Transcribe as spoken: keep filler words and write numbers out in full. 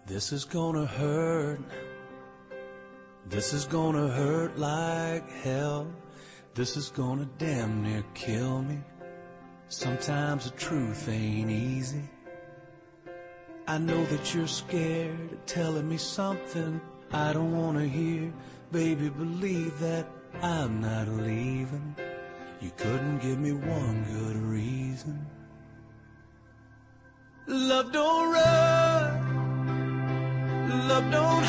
This is gonna hurt. This is gonna hurt like hell. This is gonna damn near kill me. Sometimes the truth ain't easy. I know that you're scared of telling me something I don't wanna hear. Baby, believe that I'm not leaving. You couldn't give me one good reason. Love don't run, love don't